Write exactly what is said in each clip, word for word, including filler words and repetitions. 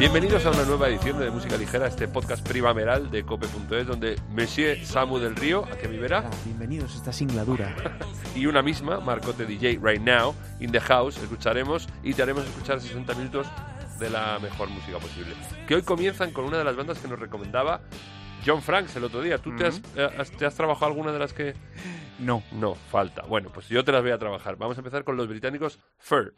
Bienvenidos a una nueva edición de Música Ligera, este podcast primaveral de cope punto es, donde Monsieur Samu del Río, aquí a mi vera. Bienvenidos a esta singladura. Y una misma, Marcote D J, right now, in the house, escucharemos y te haremos escuchar sesenta minutos de la mejor música posible. Que hoy comienzan con una de las bandas que nos recomendaba John Franks el otro día. ¿Tú mm-hmm. te, has, eh, has, te has trabajado alguna de las que...? No. No, falta. Bueno, pues yo te las voy a trabajar. Vamos a empezar con los británicos Fur.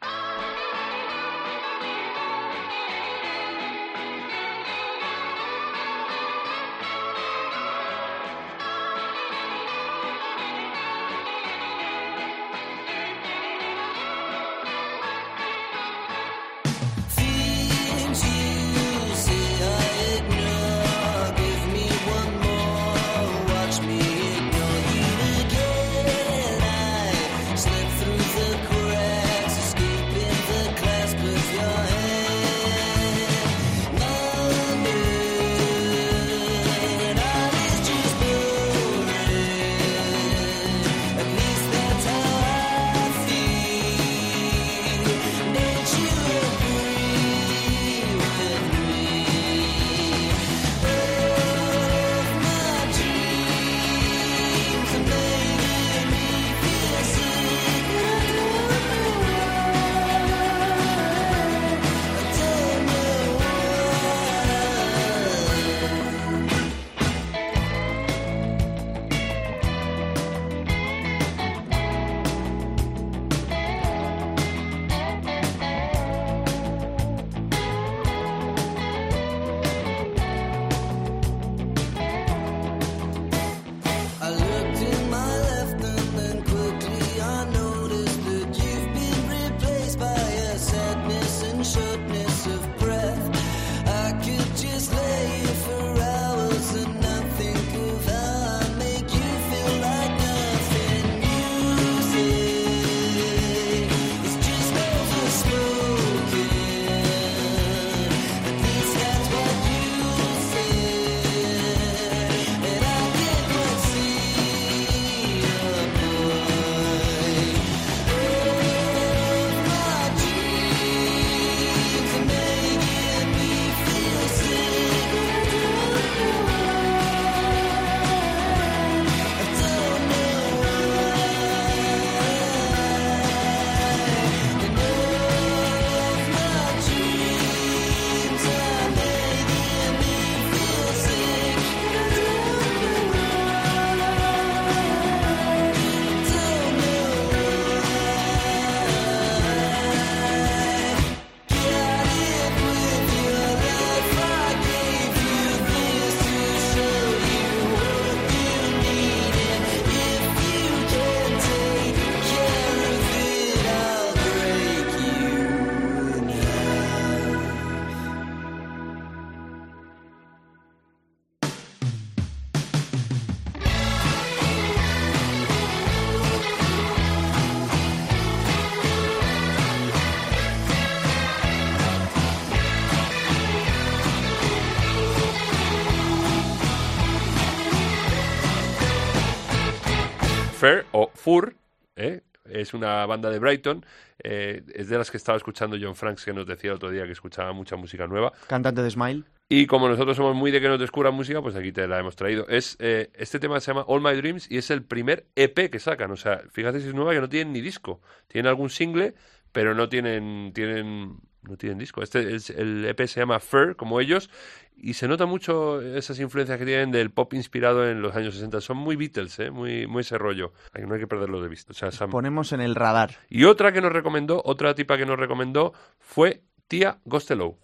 Fur o Fur, ¿eh? Es una banda de Brighton, eh, es de las que estaba escuchando John Franks, que nos decía el otro día que escuchaba mucha música nueva. Cantante de Smile. Y como nosotros somos muy de que nos descubran música, pues aquí te la hemos traído. Es eh, este tema se llama All My Dreams y es el primer E P que sacan. O sea, fíjate si es nueva, que no tienen ni disco. Tienen algún single, pero no tienen tienen no tienen disco. Este es, el E P se llama Fur, como ellos, y se nota mucho esas influencias que tienen del pop inspirado en los años sesenta. Son muy Beatles, ¿eh? muy, muy ese rollo. No hay que perderlo de vista. O sea, Sam... Ponemos en el radar. Y otra que nos recomendó, otra tipa que nos recomendó fue Tia Costello.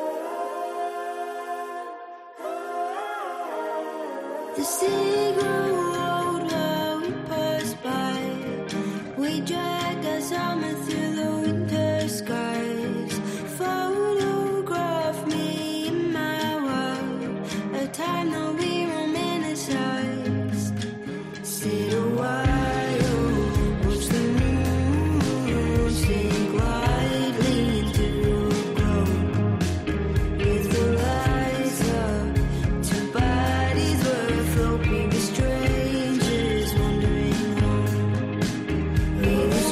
The single road where we pass by, we drag our summer through the winter skies. Photograph me in my world, a time that we romanticize. Sit a while, watch the moon sink quietly into a glow. With the lights up, two bodies were we were strangers wandering home. We were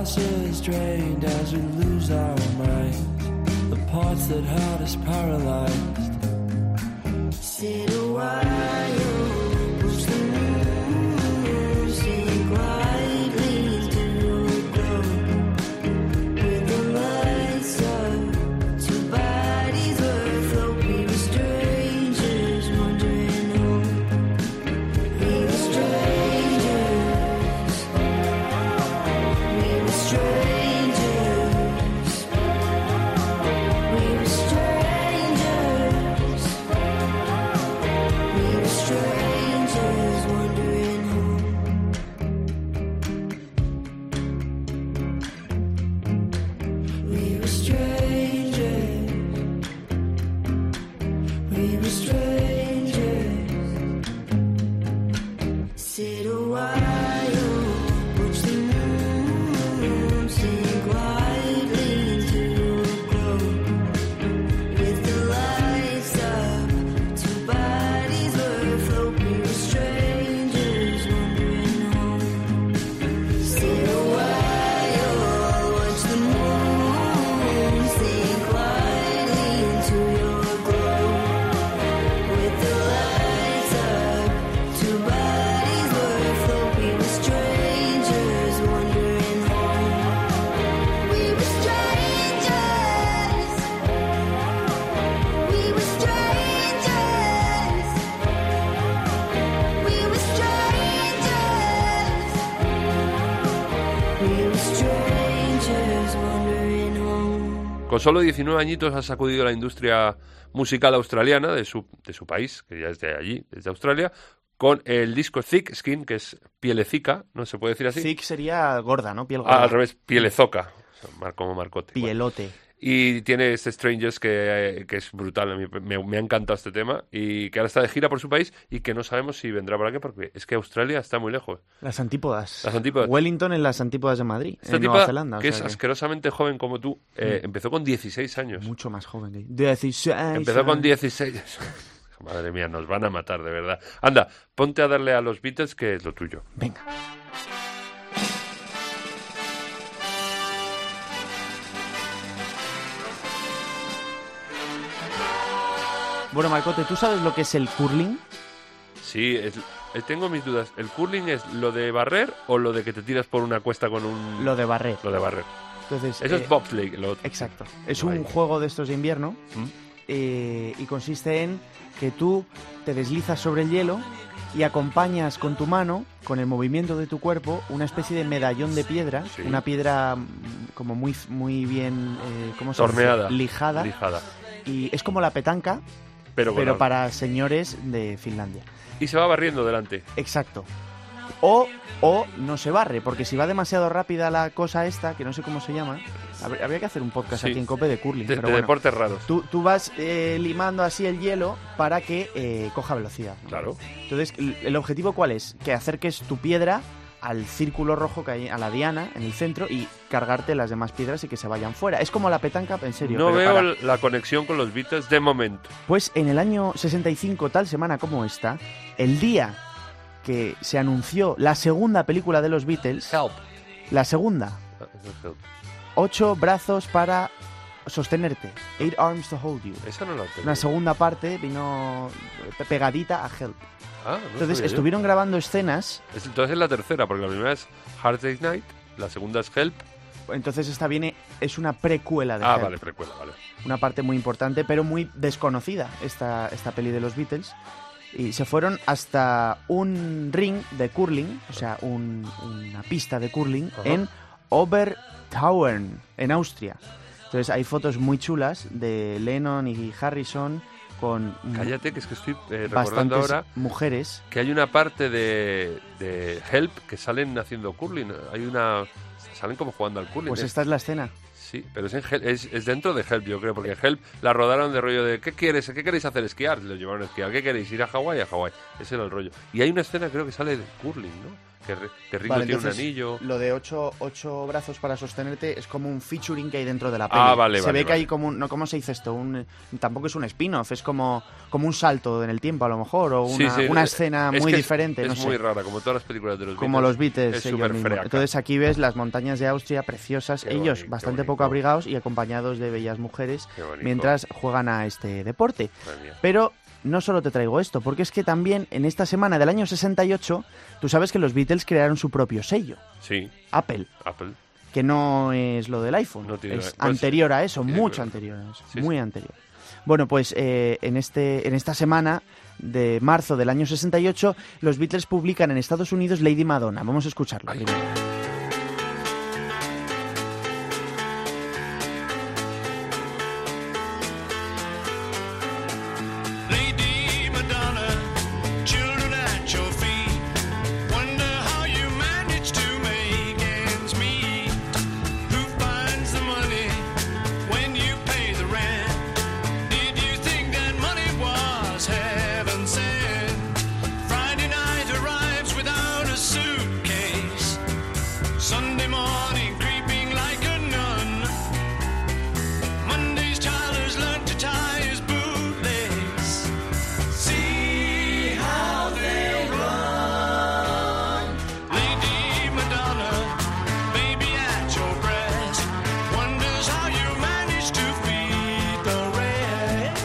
resources drained as we lose our minds. The parts that had us paralyzed. Sit a while, watch the moon sink quietly into your glow. With the lights up, two bodies were float. We were strangers wandering home. We were strangers. We were strangers. We were strangers. We were strangers wandering home. We were strangers. We were strangers. Sit a while, watch the moon sink quietly into your glow. With the lights up, two bodies were afloat. We were strangers wandering home. Sit a while, watch the moon sink quietly into your glow. With the lights up, two bodies were afloat. We were strangers wandering home. We were strangers. We were strangers. We were strangers. We were strangers wandering home. Con solo diecinueve añitos ha sacudido la industria musical australiana de su, de su país, que ya es de allí, desde Australia, con el disco Thick Skin, que es pielecica, ¿no se puede decir así? Thick sería gorda, ¿no? Piel gorda. Ah, al revés, pielezoca, o sea, mar- como marcote. Bueno. Pielote. Y tiene este Strangers que, eh, que es brutal, a mí me, me ha encantado este tema, y que ahora está de gira por su país y que no sabemos si vendrá por aquí, porque es que Australia está muy lejos. Las antípodas. Las antípodas. Wellington en las antípodas de Madrid, Esta en tipa, Nueva Zelanda. o que es sea que asquerosamente joven como tú, eh, empezó con dieciséis años. mucho más joven que dieciséis. Empezó con años. dieciséis. Madre mía, nos van a matar, de verdad. Anda, ponte a darle a los Beatles, que es lo tuyo. Venga. Bueno, Marcote, ¿tú sabes lo que es el curling? Sí, es- eh, tengo mis dudas. ¿El curling es lo de barrer o lo de que te tiras por una cuesta con un... Lo de barrer. Lo de barrer. Entonces, Eso eh, es bobsleigh, lo otro. Exacto. Es Guay. un juego de estos de invierno ¿Mm? eh, y consiste en que tú te deslizas sobre el hielo y acompañas con tu mano, con el movimiento de tu cuerpo, una especie de medallón de piedra, Sí. una piedra mm, como muy muy bien, eh, ¿cómo se dice? Torneada. Lijada. Lijada. Y es como la petanca, Pero, pero con- para señores de Finlandia. Y se va barriendo delante. Exacto. O, o no se barre, porque si va demasiado rápida la cosa esta, que no sé cómo se llama, habría, habría que hacer un podcast Sí. aquí en Cope de curling. De, pero de bueno. deportes raros. Tú, tú vas eh, limando así el hielo para que eh, coja velocidad, ¿no? Claro. Entonces, el, el objetivo ¿cuál es? Que acerques tu piedra al círculo rojo que hay, a la diana en el centro, y cargarte las demás piedras y que se vayan fuera. Es como la petanca, en serio. No pero veo para- l- la conexión con los Beatles de momento. Pues en el año sesenta y cinco, tal semana como esta, el día que se anunció la segunda película de los Beatles, Help. la segunda, Ah, eso es Help. ocho brazos para sostenerte, eight arms to hold you. Esa no la tengo. Una segunda parte vino pegadita a Help. Ah, no Entonces sabía yo. estuvieron grabando escenas, Es- Entonces es la tercera, porque la primera es Hard Day's Night, la segunda es Help. entonces esta viene, es una precuela de Ah, Help. vale, precuela, vale. Una parte muy importante, pero muy desconocida, esta, esta peli de los Beatles. Y se fueron hasta un ring de curling, o sea, un- una pista de curling, Ajá. en Obertauern, en Austria. Entonces hay fotos muy chulas de Lennon y Harrison con Cállate, que es que estoy eh, recordando bastantes ahora mujeres. que hay una parte de, de Help que salen haciendo curling. Hay una... Salen como jugando al curling. Pues ¿eh? esta es la escena. Sí, pero es, en Hel- es, es dentro de Help, yo creo, porque Help la rodaron de rollo de ¿qué quieres? ¿Qué queréis hacer? Esquiar. Los llevaron a esquiar. ¿Qué queréis? Ir a Hawái, a Hawái. Ese era el rollo. Y hay una escena, creo que sale de curling, ¿no? Que, que Ringo Vale, tiene un entonces, anillo. Lo de ocho, ocho brazos para sostenerte es como un featuring que hay dentro de la peli. Ah, vale, Se vale, ve que vale. hay como un... No, ¿cómo se dice esto? Un, tampoco es un spin-off, es como, como un salto en el tiempo, a lo mejor, o Sí, una, sí, una es- escena es muy que diferente, es, no es sé. muy rara, como todas las películas de los Como Beatles. los Beatles, es ellos súper mismos. freaca. Entonces aquí ves las montañas de Austria preciosas, Qué ellos bonito, bastante bonito. poco abrigados y acompañados de bellas mujeres Qué bonito. mientras juegan a este deporte. Madre mía. Pero no solo te traigo esto, porque es que también en esta semana del año sesenta y ocho, tú sabes que los Beatles crearon su propio sello, Sí, Apple, Apple. que no es lo del iPhone, No tiene es nada- pues, anterior a eso, sí, mucho pero- anterior a eso, sí, muy sí. anterior. Bueno, pues eh, en, este, en esta semana de marzo del año sesenta y ocho, los Beatles publican en Estados Unidos Lady Madonna. Vamos a escucharlo primero. Lady Madonna, children at your feet. Wonder how you manage to make ends meet. Who finds the money when you pay the rent? Did you think that money was heaven sent? Friday night arrives without a suitcase. Sunday morning creeping like a nun. Monday's child has learned to tie his bootlace. See how they run. Lady Madonna, baby at your breast, wonders how you manage to feed the rest.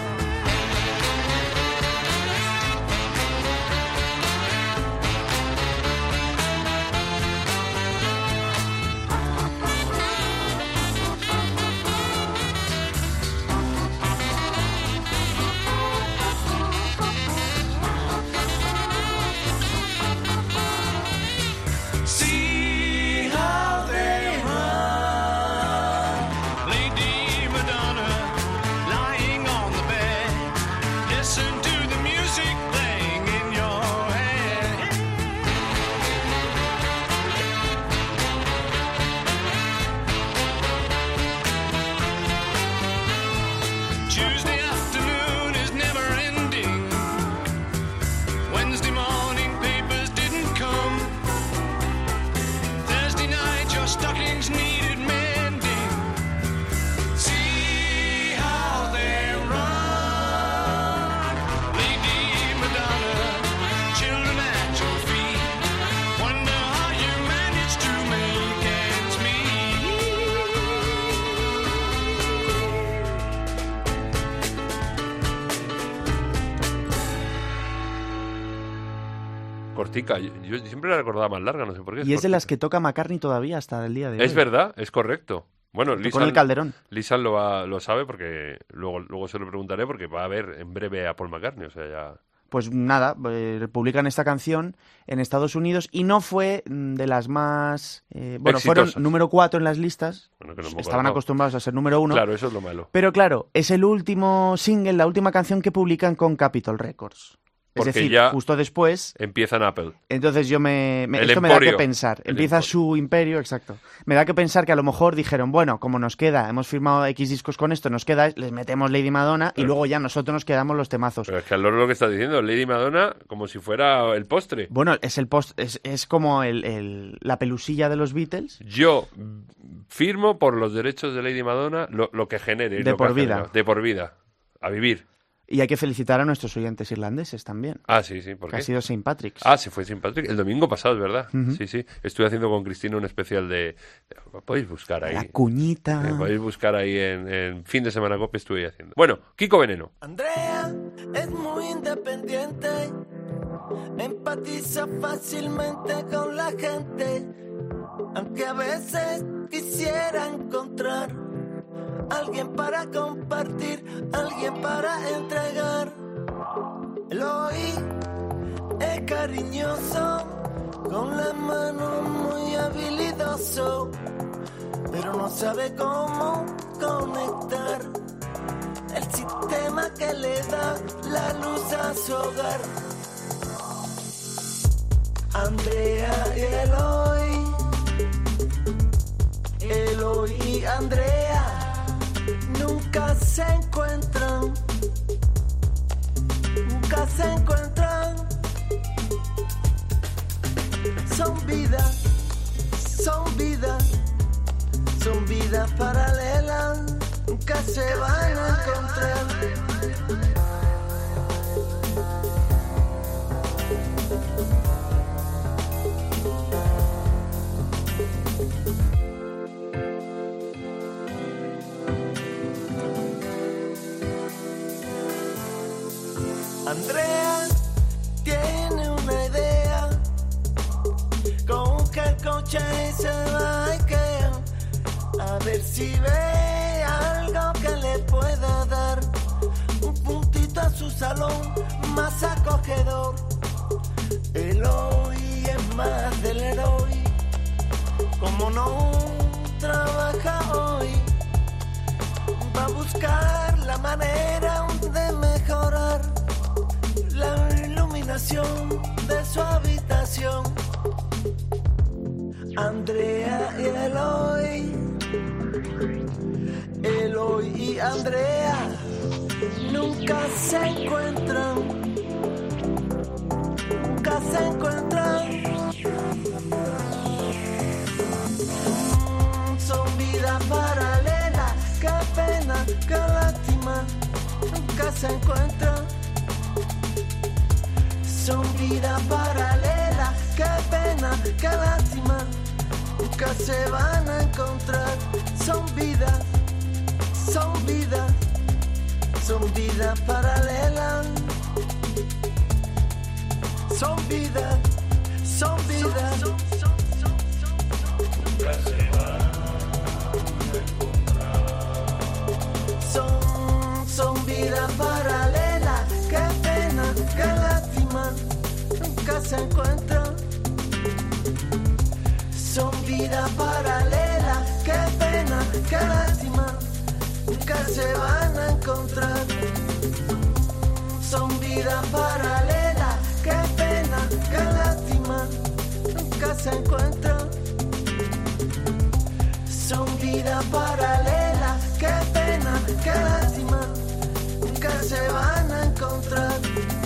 See how they run. Lady Madonna, lying on the bed. Listen to the music playing in your head. Tuesday afternoon is never ending. Wednesday morning papers didn't come. Thursday night your stockings needed mending. See how they run. Lady Madonna, children at your feet. Wonder how you manage to make ends meet. Cortica. Yo, yo siempre la recordaba más larga, no sé por qué. Y es de las cortica. que toca McCartney todavía hasta el día de hoy. Es verdad, es correcto. Bueno, Tocó en Lisan, el Calderón. Lisan lo, va- lo sabe porque luego, luego se lo preguntaré porque va a ver en breve a Paul McCartney, o sea, ya... Pues nada, eh, publican esta canción en Estados Unidos y no fue mm, de las más... eh, bueno, Exitosas. fueron número cuatro en las listas, Bueno, que no hemos estaban acordado. acostumbrados a ser número uno, Claro, eso es lo malo. pero claro, es el último single, la última canción que publican con Capitol Records. Es Porque decir, ya- justo después, Empieza en Apple. entonces yo me... me- El esto me da que emporio. pensar. El Empieza emporio. su imperio, exacto. Me da que pensar que a lo mejor dijeron, bueno, como nos queda, hemos firmado X discos con esto, nos queda, les metemos Lady Madonna y Pero- luego ya nosotros nos quedamos los temazos. Pero es que al loro lo que está diciendo, Lady Madonna, como si fuera el postre. Bueno, es el post, es, es como el, el- la pelusilla de los Beatles. Yo mm, firmo por los derechos de Lady Madonna lo, lo que genere. De lo que por ha vida. generado. De por vida. A vivir. Y hay que felicitar a nuestros oyentes irlandeses también. Ah, sí, sí. ¿Por Que qué? ha sido Saint Patrick's. Ah, sí, fue Saint Patrick. El domingo pasado, es verdad. Ujú. Sí, sí. Estuve haciendo con Cristina un especial de... Podéis buscar ahí. La cuñita. Eh, podéis buscar ahí en, en fin de semana copia estuve haciendo. Bueno, Kiko Veneno. Andrea es muy independiente, empatiza fácilmente con la gente, aunque a veces quisiera encontrar alguien para compartir, alguien para entregar. Eloy es cariñoso, con la mano muy habilidoso, pero no sabe cómo conectar el sistema que le da la luz a su hogar. Andrea y Eloy, Eloy y Andrea nunca se encuentran, nunca se encuentran. Son nunca se van a encontrar. Andrea tiene una idea, coge el coche y se va a Ikea, a ver si ve algo que le pueda dar un puntito a su salón más acogedor. El hoy es más del héroe, como no trabaja hoy, va a buscar la manera de mejorar la iluminación de su habitación. Andrea y Eloy, Eloy y Andrea nunca se encuentran, nunca se encuentran. Mm, son vidas paralelas, qué pena, qué lástima, nunca se encuentran. Son vidas paralelas, qué pena, qué lástima, nunca se van a encontrar. Son vidas, son vidas, son vidas paralelas. Son vidas, son vidas, nunca se van a encontrar. Son, son vidas paralelas, qué pena, qué lástima, nunca se encuentran. Son vidas paralelas, qué pena, qué lástima, nunca se van a encontrar. Son vidas paralelas, qué pena, qué lástima, nunca se encuentran. Son vidas paralelas, qué pena, qué lástima, nunca se van a encontrar.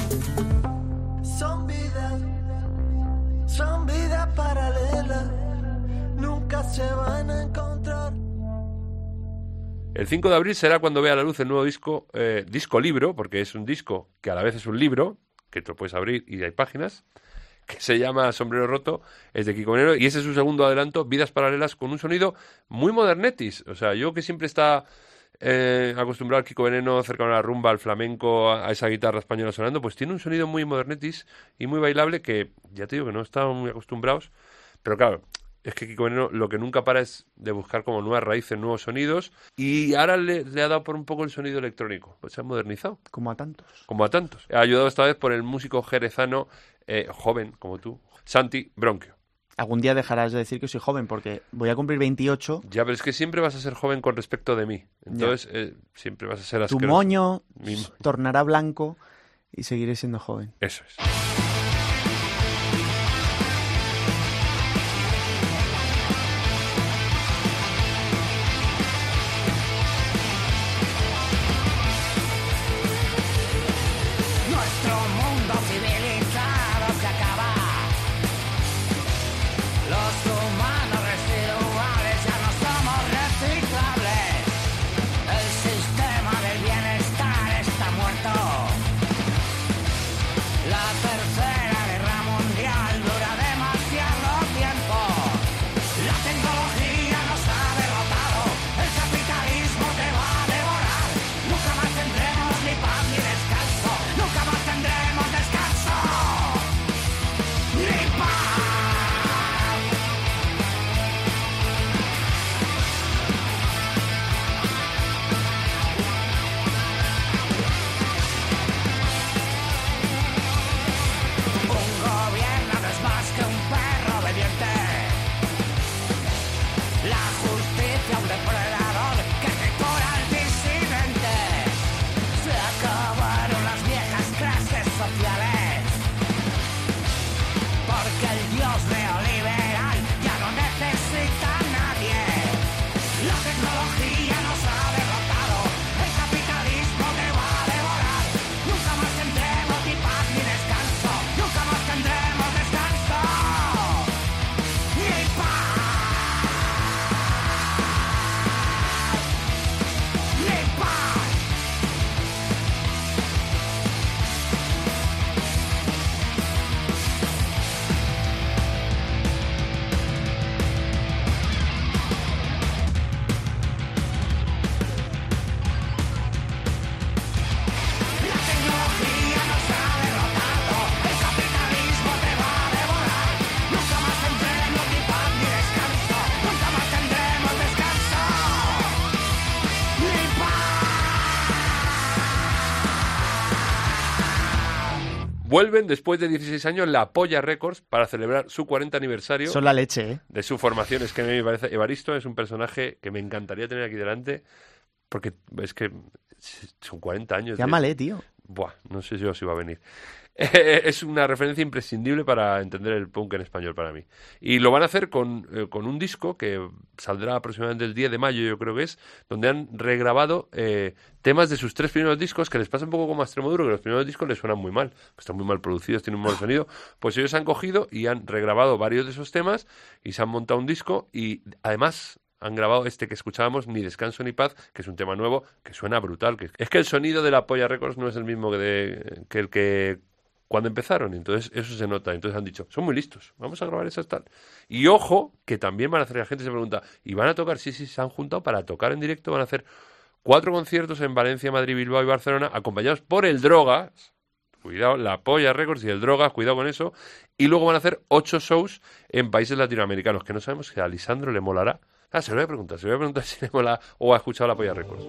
Son vidas, son vidas paralelas, nunca se van a encontrar. El cinco de abril será cuando vea la luz el nuevo disco, eh, disco libro, porque es un disco que a la vez es un libro, que te lo puedes abrir y hay páginas, que se llama Sombrero Roto, es de Kiko Veneno, y ese es su segundo adelanto, Vidas Paralelas, con un sonido muy modernetis. O sea, yo que siempre está eh, acostumbrado al Kiko Veneno, cercano a la rumba, al flamenco, a, a esa guitarra española sonando, pues tiene un sonido muy modernetis y muy bailable que, ya te digo, que no estamos muy acostumbrados, pero claro, es que Kiko Veneno lo que nunca para es de buscar como nuevas raíces, nuevos sonidos, y ahora le, le ha dado por un poco el sonido electrónico, pues se ha modernizado. Como a tantos. Como a tantos. Ha ayudado esta vez por el músico jerezano, eh, joven como tú, Santi Bronquio. Algún día dejarás de decir que soy joven porque voy a cumplir veintiocho. Ya, pero es que siempre vas a ser joven con respecto de mí. Entonces, eh, siempre vas a ser asqueroso. Tu moño Mi mo- tornará blanco y seguiré siendo joven. Eso es. Nuestro mundo civilizado se acaba. Los humanos residuales ya no somos reciclables. El sistema del bienestar está muerto. La tercera guerra mundial dura demasiado tiempo. La tecnología nos ha derrotado. El capitalismo te va a devorar. Nunca más tendremos ni paz ni descanso. Nunca más tendremos descanso. Ni paz. Vuelven después de dieciséis años la Polla Records para celebrar su cuarenta aniversario Son la leche, ¿eh? de su formación. Es que a mí me parece, Evaristo es un personaje que me encantaría tener aquí delante, porque es que son cuarenta años. de- Llámale, tío. Buah, no sé yo si va a venir. Eh, es una referencia imprescindible para entender el punk en español para mí. Y lo van a hacer con, eh, con un disco que saldrá aproximadamente el diez de mayo, yo creo que es, donde han regrabado eh, temas de sus tres primeros discos, que les pasa un poco como a Extremoduro, que los primeros discos les suenan muy mal, están muy mal producidos, tienen un mal sonido. Pues ellos han cogido y han regrabado varios de esos temas y se han montado un disco y además han grabado este que escuchábamos, Ni Descanso ni Paz, que es un tema nuevo, que suena brutal. Que es que el sonido de la Polla Records no es el mismo que, de, que el que cuando empezaron, entonces eso se nota. Entonces han dicho, son muy listos, vamos a grabar esas tal. Y ojo, que también van a hacer, la gente se pregunta, ¿y van a tocar? Sí, sí, se han juntado para tocar en directo, van a hacer cuatro conciertos en Valencia, Madrid, Bilbao y Barcelona, acompañados por el Drogas. Cuidado, la Polla Records y el Drogas, cuidado con eso. Y luego van a hacer ocho shows en países latinoamericanos, que no sabemos si a Lisandro le molará. Ah, se lo voy a preguntar, se lo voy a preguntar si le mola o ha escuchado la Polla Records.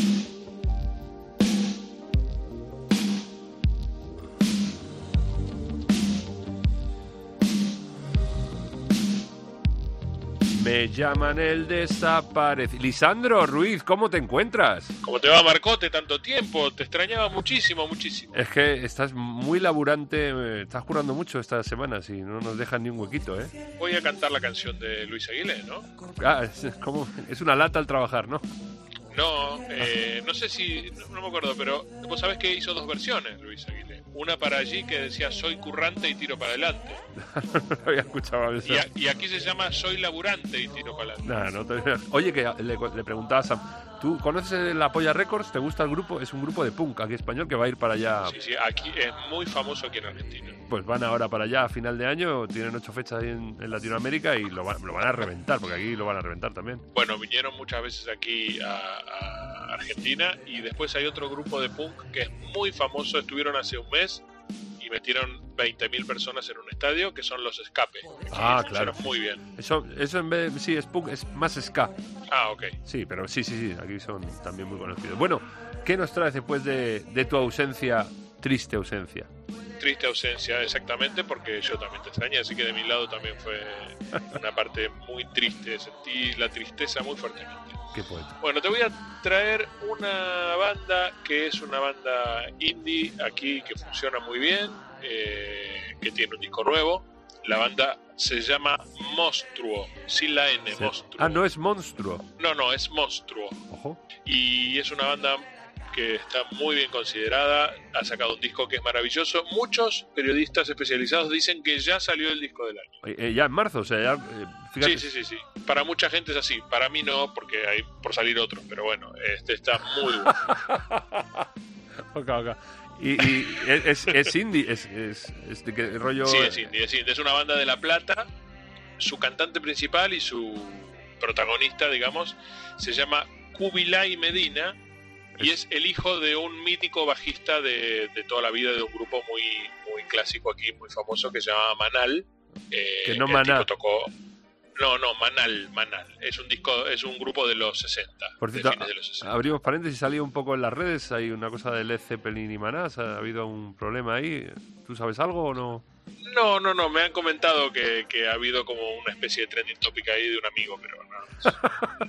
Me llaman el desaparecido. Lisandro Ruiz, ¿cómo te encuentras? ¿Cómo te va, Marcote? Tanto tiempo, te extrañaba muchísimo, muchísimo. Es que estás muy laburante, eh, estás currando mucho estas semanas y no nos dejan ni un huequito, ¿eh? Voy a cantar la canción de Luis Aguilé, ¿no? Ah, es, como, es una lata al trabajar, ¿no? No, eh, no sé si, no, no me acuerdo, pero vos sabés que hizo dos versiones Luis Aguilé. Una para allí que decía soy currante y tiro para adelante. No lo había escuchado eso. Y, a- y aquí se llama soy laburante y tiro para adelante. Nah, no te... Oye, que le, le preguntaba a Sam, ¿tú conoces la Polla Records? ¿Te gusta el grupo? Es un grupo de punk aquí español que va a ir para allá. Sí, sí, aquí es muy famoso aquí en Argentina. Pues van ahora para allá a final de año, tienen ocho fechas ahí en, en Latinoamérica y lo, va- lo van a reventar, porque aquí lo van a reventar también. Bueno, vinieron muchas veces aquí a, a Argentina y después hay otro grupo de punk que es muy famoso, estuvieron hace un mes y metieron veinte mil personas en un estadio, que son los Escape. que Ah, funcionan claro. muy bien. Eso, eso en vez de, sí, es punk, es más ska. Ah, ok. Sí, pero sí, sí, sí, aquí son también muy conocidos. Bueno, ¿qué nos traes después de, de tu ausencia, triste ausencia? Triste ausencia, exactamente, porque yo también te extrañé, así que de mi lado también fue una parte muy triste, sentí la tristeza muy fuertemente. Qué poeta. Bueno, te voy a traer una banda que es una banda indie aquí que funciona muy bien, eh, que tiene un disco nuevo. La banda se llama Monstruo, sin la N, Sí. Monstruo. Ah, no es monstruo. No, no, es Monstruo. Ojo. Y es una banda que está muy bien considerada, ha sacado un disco que es maravilloso. Muchos periodistas especializados dicen que ya salió el disco del año. Eh, eh, ya en marzo, o sea, ya, eh, fíjate. Sí, sí, sí, sí. Para mucha gente es así, para mí no, porque hay por salir otros, pero bueno, este está muy bueno. Ok, ok. Y, y es, es, es indie, es, es, es de qué rollo. Sí, es indie, es indie. Es una banda de La Plata. Su cantante principal y su protagonista, digamos, se llama Kubilay Medina y es el hijo de un mítico bajista de, de toda la vida de un grupo muy, muy clásico aquí, muy famoso, que se llama Manal. Eh, Que no el Maná. tipo tocó... No, no, Manal, Manal. Es un disco, es un grupo de los sesenta. Por de cierto, fines de los sesenta. abrimos paréntesis, salió un poco en las redes, hay una cosa de Led Zeppelin y Maná, ¿ha habido un problema ahí? ¿Tú sabes algo o no? No, no, no, me han comentado que, que ha habido como una especie de trending topic ahí de un amigo, pero no.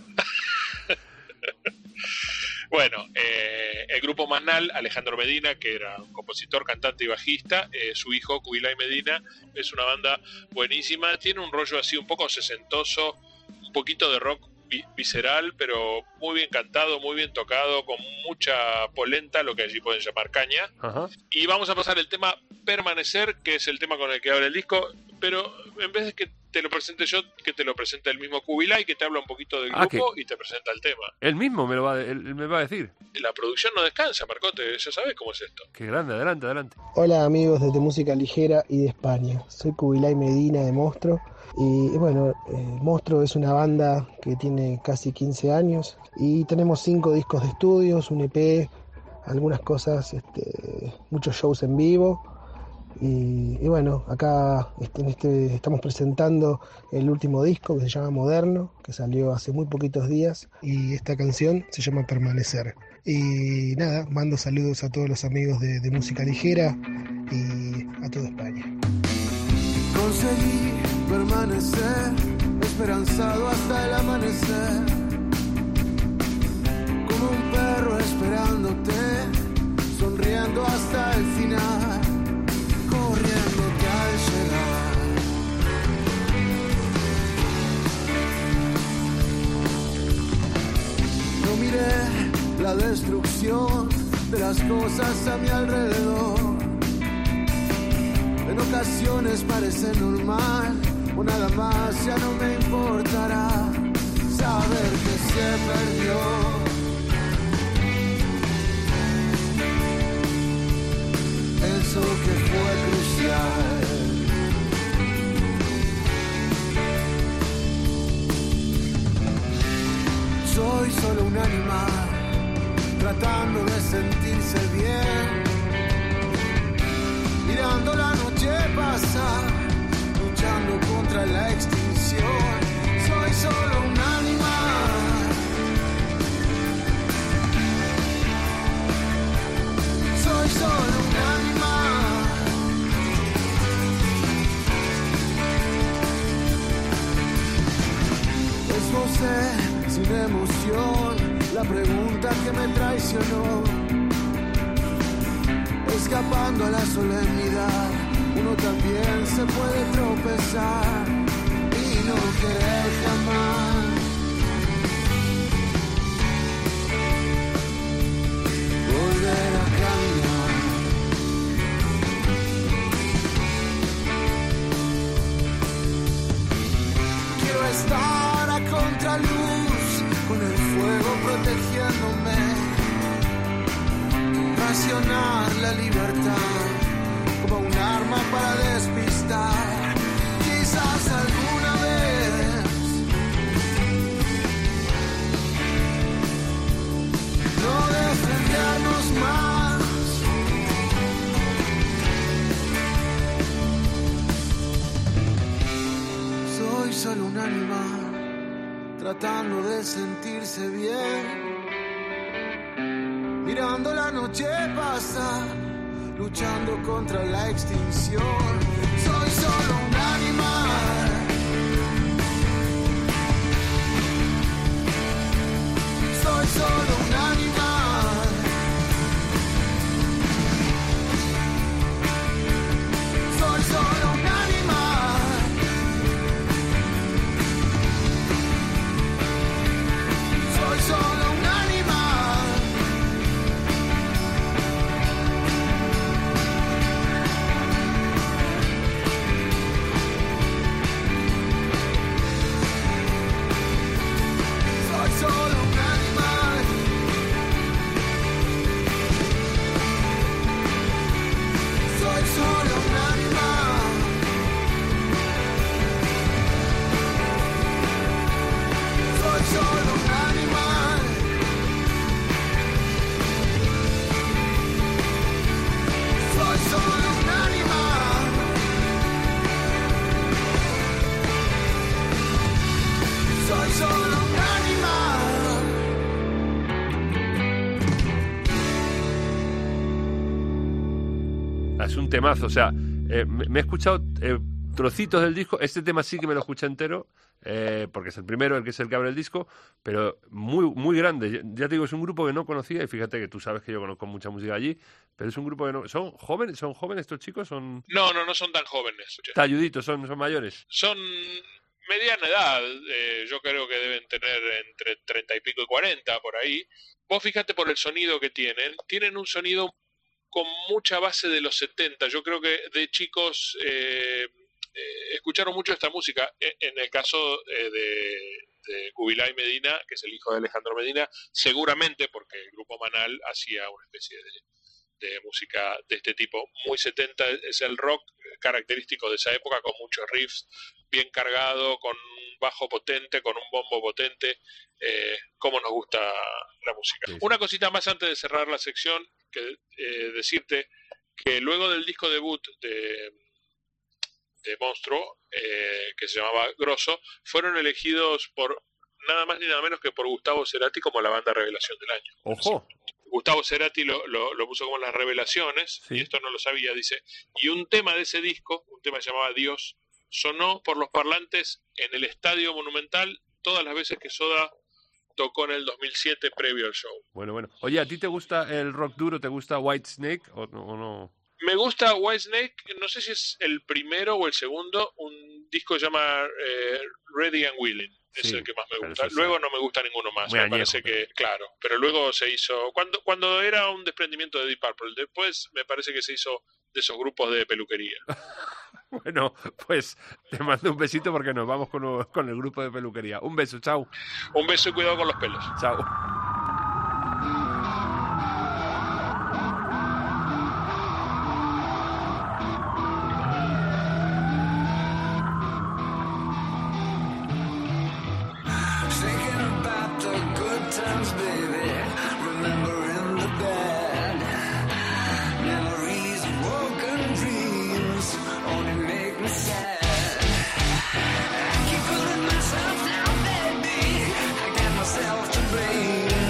Bueno, eh, el grupo Manal, Alejandro Medina, que era un compositor, cantante y bajista, eh, su hijo Kubilay Medina, es una banda buenísima, tiene un rollo así un poco sesentoso, un poquito de rock vi- visceral, pero muy bien cantado, muy bien tocado, con mucha polenta, lo que allí pueden llamar caña. Ajá. Y vamos a pasar el tema Permanecer, que es el tema con el que abre el disco, pero en vez de que te lo presente yo, que te lo presente el mismo Kubilay, que te habla un poquito del Ah, grupo y te presenta el tema. Él mismo me lo va, a- él, él me va a decir. La producción no descansa, Marcote, ya sabes cómo es esto. Qué grande, adelante, adelante. Hola amigos desde Música Ligera y de España, soy Kubilay Medina de Monstruo y bueno, eh, Monstruo es una banda que tiene casi quince años y tenemos cinco discos de estudios, un E P, algunas cosas, este, muchos shows en vivo Y, y bueno, acá este, en este, estamos presentando el último disco que se llama Moderno, que salió hace muy poquitos días, y esta canción se llama Permanecer. Y nada, mando saludos a todos los amigos de, de Música Ligera y a toda España. Conseguí permanecer esperanzado hasta el amanecer, como un perro esperándote, sonriendo hasta el final, corriéndote al llegar. No miré la destrucción de las cosas a mi alrededor. En ocasiones parece normal, o nada más ya no me importará saber que se perdió. Eso que fue crucial. Soy solo un animal tratando de sentirse bien, mirando la noche pasar, luchando contra la extinción. Soy solo un animal. Soy solo un animal. Esbocé sin emoción la pregunta que me traicionó. Escapando a la solemnidad, uno también se puede tropezar y no querer jamás volver a caminar. Quiero estar a contraluz, con el fuego protegiéndome, racionar la libertad como un arma para despistar. Quizás alguna vez no defendernos más. Soy solo un animal tratando de sentirse bien, mirando la noche pasar, luchando contra la extinción. Soy solo un animal. Soy solo un animal. Soy solo un animal. Soy solo un animal. Es un temazo, o sea, eh, me, me he escuchado eh, trocitos del disco. Este tema sí que me lo escuché entero, eh, porque es el primero, el que es el que abre el disco, pero muy muy grande. Ya te digo, es un grupo que no conocía, y fíjate que tú sabes que yo conozco mucha música allí, pero es un grupo que no... ¿Son jóvenes? ¿Son jóvenes estos chicos? ¿Son No, no, no son tan jóvenes. talluditos? ¿Son, son mayores? Son mediana edad, eh, yo creo que deben tener entre treinta y pico y cuarenta, por ahí. Vos fíjate por el sonido que tienen, tienen un sonido con mucha base de los setenta. Yo creo que de chicos eh, eh, escucharon mucho esta música. En el caso eh, de, de Kubilay Medina, que es el hijo de Alejandro Medina, seguramente porque el grupo Manal hacía una especie de, de música de este tipo. Muy setenta, es el rock característico de esa época, con muchos riffs bien cargado, con un bajo potente, con un bombo potente. Eh, cómo nos gusta la música. Sí, sí. Una cosita más antes de cerrar la sección, que eh, decirte que luego del disco debut de, de Monstruo, eh, que se llamaba Grosso, fueron elegidos por nada más ni nada menos que por Gustavo Cerati como la banda revelación del año. ¡Ojo! Gustavo Cerati lo, lo, lo puso como las revelaciones, Sí. y esto no lo sabía, dice, y un tema de ese disco, un tema que se llamaba Dios, sonó por los parlantes en el Estadio Monumental todas las veces que Soda tocó en el dos mil siete previo al show. Bueno, bueno. Oye, ¿a ti te gusta el rock duro? ¿Te gusta Whitesnake o no? O no? Me gusta Whitesnake, no sé si es el primero o el segundo, un disco que se llama eh, Ready and Willing. Es Sí, el que más me pero gusta. eso es- Luego no me gusta ninguno más. Muy Me añejo, parece pero- que, claro. Pero luego se hizo. Cuando, cuando era un desprendimiento de Deep Purple. Después me parece que se hizo de esos grupos de peluquería. Bueno, pues te mando un besito porque nos vamos con, con el grupo de peluquería. Un beso, chao. Un beso y cuidado con los pelos. Chao. Thinking about the good times, baby. Remembering the bad. Memories of broken dreams only make me sad. I keep pulling myself down, baby. I got myself to blame.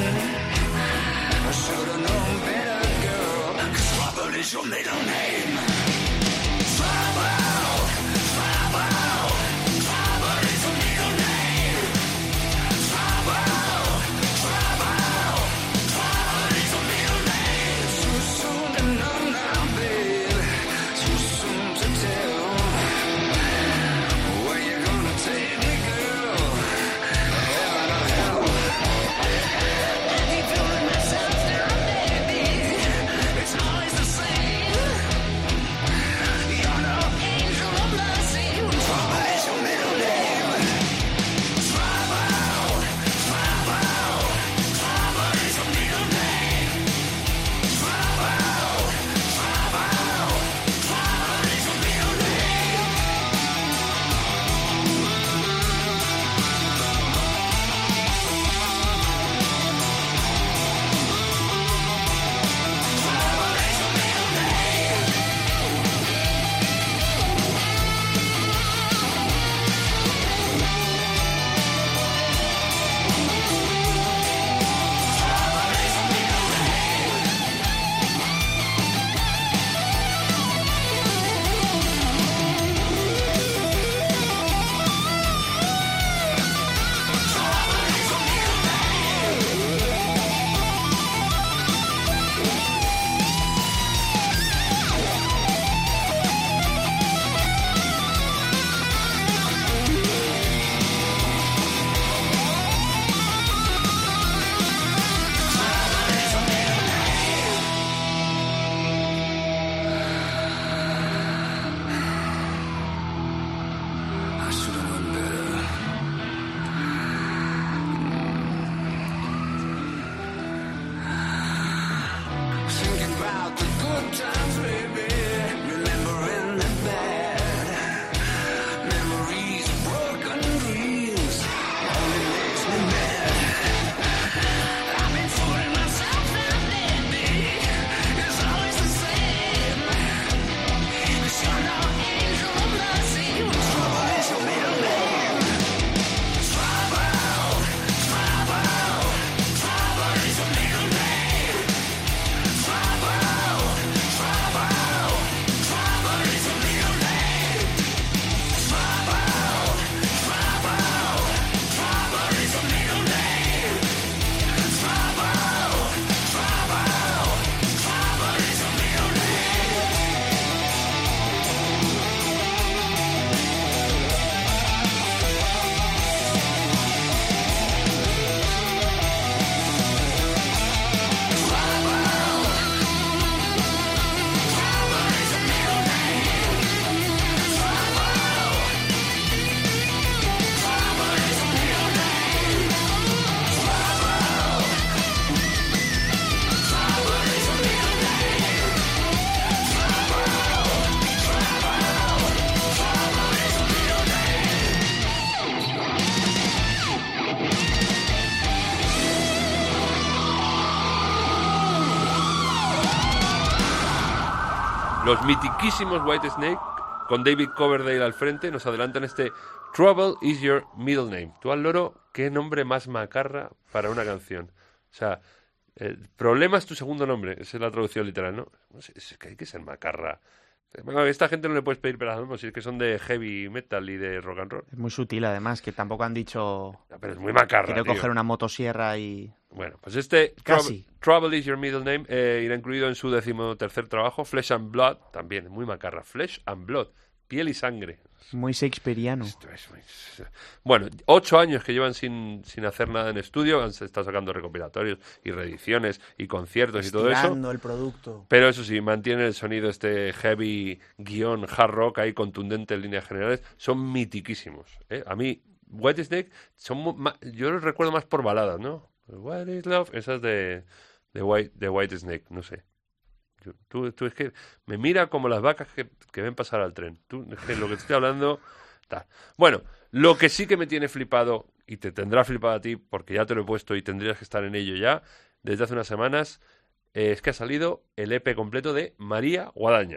Los mitiquísimos Whitesnake, con David Coverdale al frente, nos adelantan este Trouble is your middle name. Tú al loro, qué nombre más macarra para una canción. O sea, el problema es tu segundo nombre, esa es la traducción literal, ¿no? No sé, es que hay que ser macarra. Bueno, a esta gente no le puedes pedir peras, ¿no? Si es que son de heavy metal y de rock and roll. Es muy sutil, además, que tampoco han dicho... No, pero es muy macarra, Quiero tío. coger una motosierra y... Bueno, pues este Casi. Trouble, Trouble is your middle name eh, irá incluido en su decimotercer trabajo, Flesh and Blood, también, muy macarra. Flesh and Blood, piel y sangre. Muy shakespeariano. Esto es muy- Bueno, ocho años que llevan sin, sin hacer nada en estudio, han se estado sacando recopilatorios y reediciones y conciertos y todo eso. Estirando el producto. Pero eso sí, mantiene el sonido este heavy guión hard rock ahí contundente en líneas generales. Son mitiquísimos, ¿eh? A mí, Whitesnake, son mu- ma- yo los recuerdo más por baladas, ¿no? What is love? Esas de, de, White, de Whitesnake, no sé. Yo- tú, tú es que me mira como las vacas que, que ven pasar al tren. Tú, es que lo que te estoy hablando... Tal. Bueno, lo que sí que me tiene flipado, y te tendrá flipado a ti, porque ya te lo he puesto y tendrías que estar en ello ya, desde hace unas semanas, eh, es que ha salido el E P completo de María Guadaña.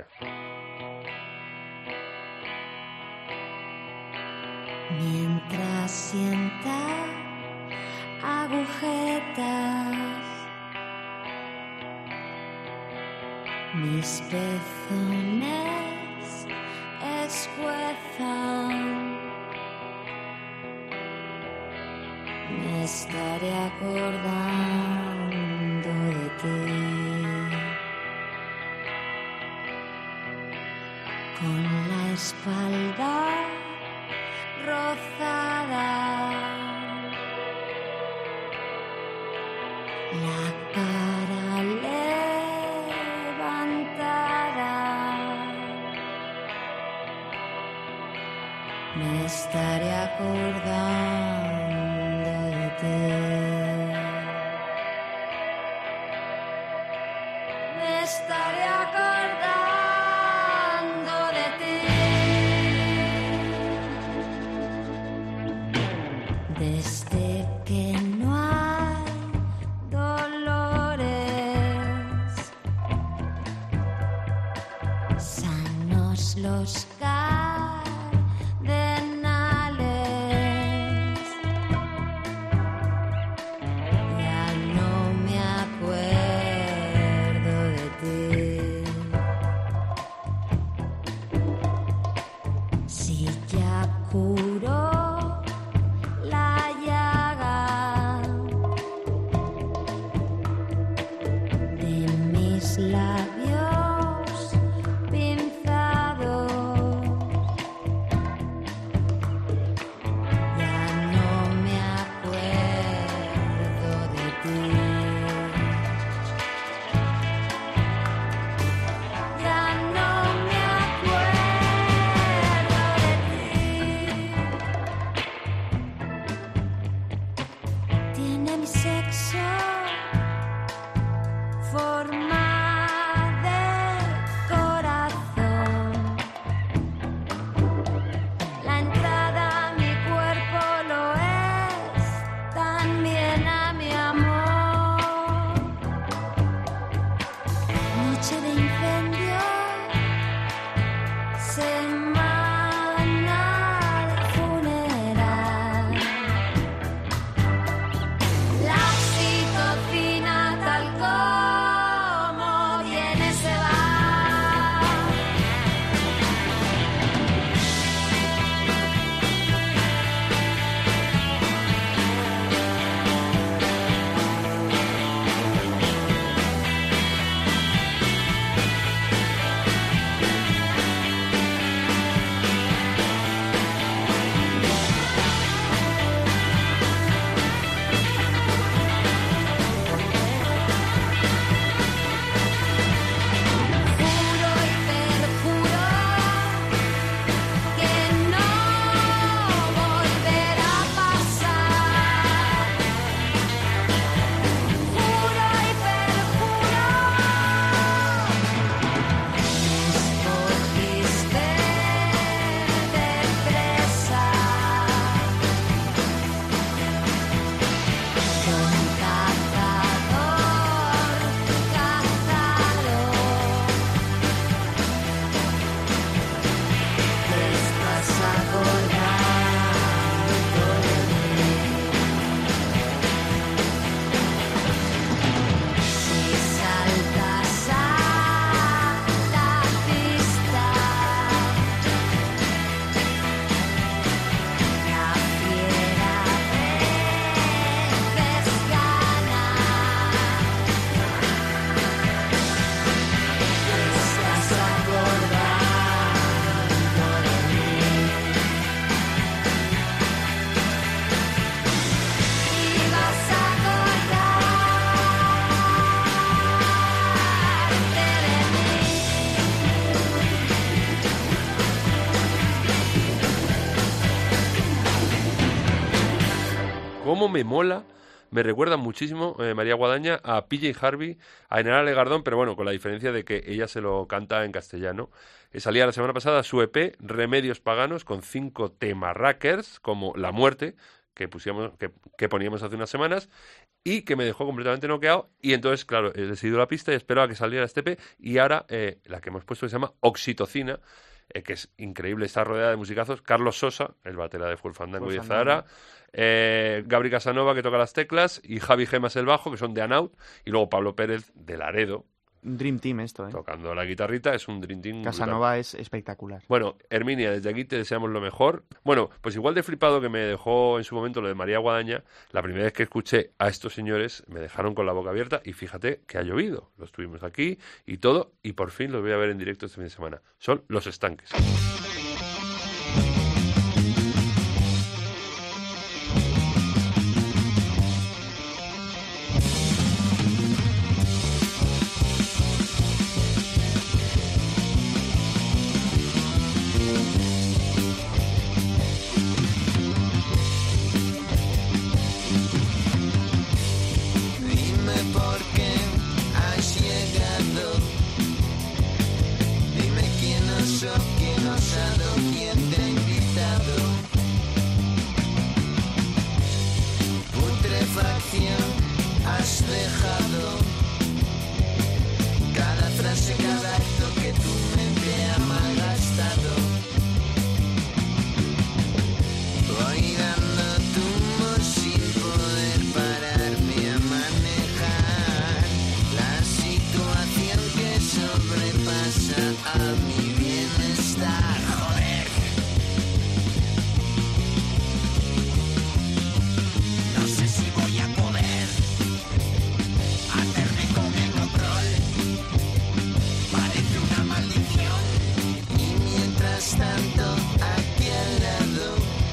Mientras sienta agujetas, mis pezones escuezan. Me estaré acordando de ti, con la espalda rozada, la cara levantada. Me estaré acordando de ti. Me estaré acordando de ti. Desde que no hay dolores, sanos los cardenales, ya no me acuerdo de ti. Si ya curó la llaga de mis labios pinzados, ya no me acuerdo de ti. Ya no me acuerdo de ti. Tiene mi sexo forma de corazón. La entrada a mi cuerpo lo es, también a mi amor. Noche de incendio, semana de funeral. La cito cómo me mola. Me recuerda muchísimo, eh, María Guadaña, a P J Harvey, a Ainara Legardón, pero bueno, con la diferencia de que ella se lo canta en castellano. Eh, salía la semana pasada su E P, Remedios Paganos, con cinco temarrackers, como La Muerte, que, pusiéramos, que, que poníamos hace unas semanas, y que me dejó completamente noqueado. Y entonces, claro, he seguido la pista y esperaba que saliera este E P, y ahora eh, la que hemos puesto se llama Oxitocina, eh, que es increíble, está rodeada de musicazos. Carlos Sosa, el batera de Full Fandango y de Zahara, eh, Gabri Casanova, que toca las teclas, y Javi Gemas el bajo, que son de Anaut, y luego Pablo Pérez de Laredo. Un Dream Team esto, ¿eh? Tocando la guitarrita, es un Dream Team Casanova brutal. Es espectacular. Bueno, Herminia, desde aquí te deseamos lo mejor. Bueno, pues igual de flipado que me dejó en su momento lo de María Guadaña, la primera vez que escuché a estos señores me dejaron con la boca abierta y fíjate que ha llovido. Los tuvimos aquí y todo, y por fin los voy a ver en directo este fin de semana. Son Los Estanques. Dime por qué has llegado. Dime quién osó, quién osado, quién te ha invitado. Putrefacción has dejado. Cada frase, cada acto que tu mente ha malgastado. Voy dando tumbos sin poder pararme a manejar la situación que sobrepasa a mi bienestar. Joder. No sé si voy a poder hacerme con el control. Parece una maldición. Y mientras tanto, aquí al lado,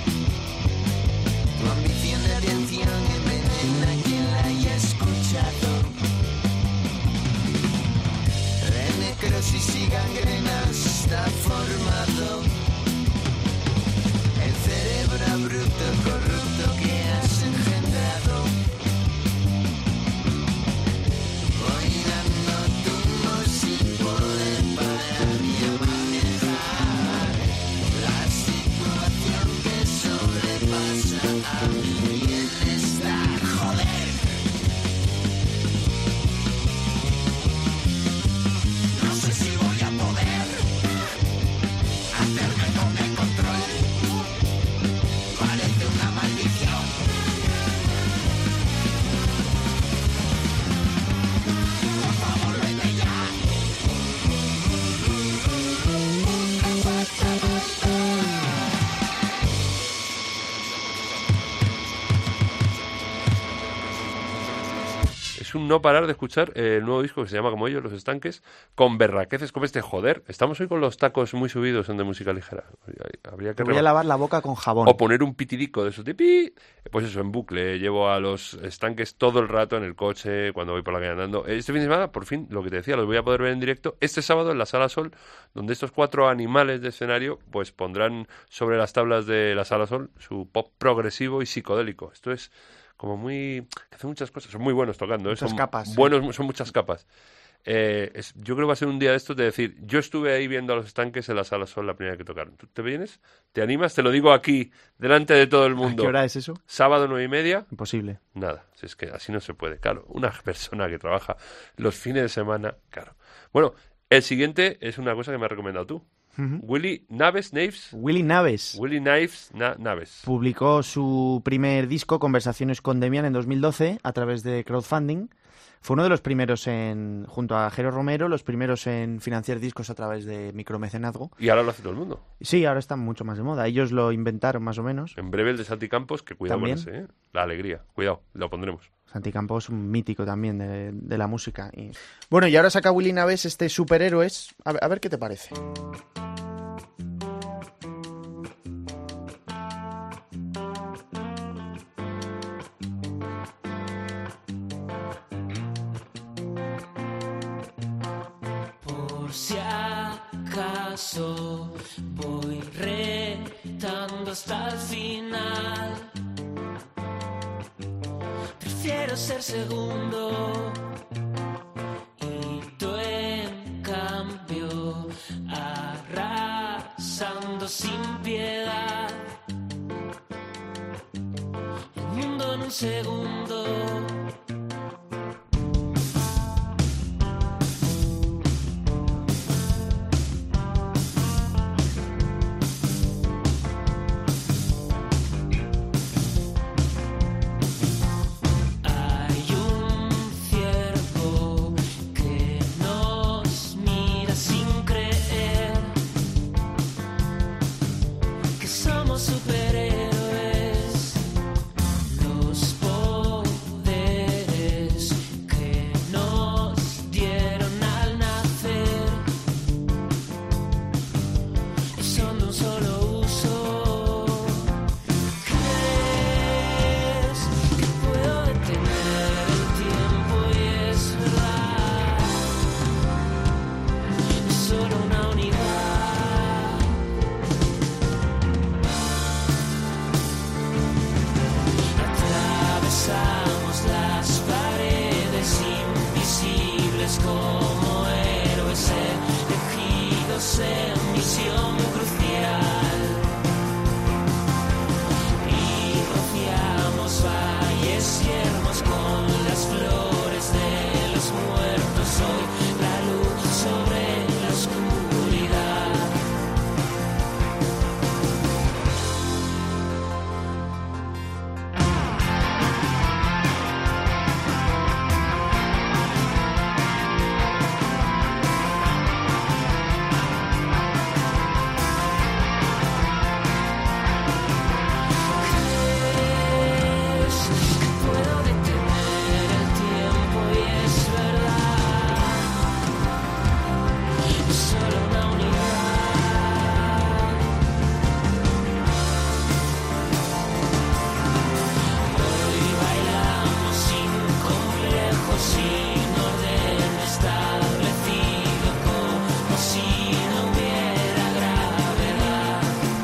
tu ambición de atención envenena a quien la haya escuchado. De necrosis y gangrenas está formado el cerebro abrupto, corrupto que has engendrado. Voy dando tumbos sin poder parar ni a manejar la situación que sobrepasa a mi bienestar. Joder. No sé si voy a poder hacerme con el control. Parece una maldición. Por favor, vete ya. Es un no parar de escuchar eh, el nuevo disco que se llama como ellos, Los Estanques, con berraqueces como este. Joder, estamos hoy con los tacos muy subidos en de música ligera. Habría que Te voy a reba- lavar la boca con jabón. O poner un pitidico de esos de pi. Pues eso, en bucle. Llevo a Los Estanques todo el rato en el coche, cuando voy por la calle andando. Este fin de semana, por fin, lo que te decía, los voy a poder ver en directo este sábado en la Sala Sol, donde estos cuatro animales de escenario pues pondrán sobre las tablas de la Sala Sol su pop progresivo y psicodélico. Esto es como muy... que hacen muchas cosas. Son muy buenos tocando. ¿eh? Muchas Son capas, sí. buenos, son muchas capas. Eh, es- yo creo que va a ser un día de estos de decir, yo estuve ahí viendo a Los Estanques en la Sala Sol la primera vez que tocaron. ¿Tú te vienes? ¿Te animas? Te lo digo aquí, delante de todo el ¿A mundo. qué hora es eso? Sábado nueve y media. Imposible. Nada, si es que así no se puede. Claro, una persona que trabaja los fines de semana, claro. Bueno, el siguiente es una cosa que me has recomendado tú. Ujú. Willy Naves, Naves. Willy Naves Willy Naves, Na- Naves. publicó su primer disco, Conversaciones con Demian, en dos mil doce a través de crowdfunding. Fue uno de los primeros en, junto a Jero Romero, los primeros en financiar discos a través de micromecenazgo. Y ahora lo hace todo el mundo. Sí, ahora están mucho más de moda. Ellos lo inventaron más o menos. En breve el de Santi Campos, que cuidado con También. ese, ¿eh? La alegría. Cuidado, lo pondremos. Santi Campos, un mítico también de, de la música. Y... Bueno, y ahora saca Willy Naves este Superhéroes. A ver, a ver qué te parece. Por si acaso voy retando hasta el final. prefiero ser segundo. Y tú en cambio arrasando sin piedad. El mundo en un segundo. Superhéroes, los poderes que nos dieron al nacer son de un solo uso. ¿Crees que puedo detener el tiempo? Y es verdad, es solo una unidad. Atravesamos las paredes invisibles como héroes elegidos en misión crucial. Y rociamos valles yermos con las flores de los muertos. Hoy la luz sobre la oscuridad. Puedo detener el tiempo y es verdad, es solo una unidad. Hoy bailamos sin complejos, sin orden establecido, como si no hubiera gravedad.